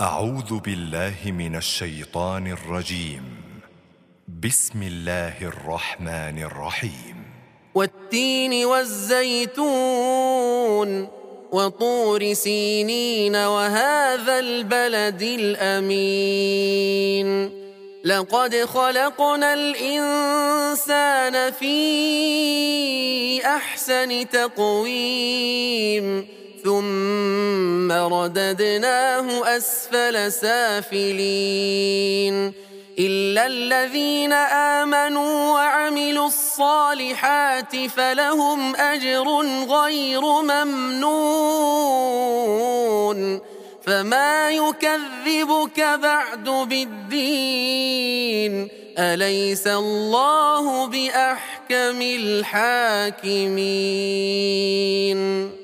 أعوذ بالله من الشيطان الرجيم. بسم الله الرحمن الرحيم. والتين والزيتون وطور سينين وهذا البلد الأمين لقد خلقنا الإنسان في أحسن تقويم ثم رددناه أسفل سافلين إلا الذين آمنوا وعملوا الصالحات فلهم أجر غير ممنون فما يكذبك بعد بالدين أليس الله بأحكم الحاكمين.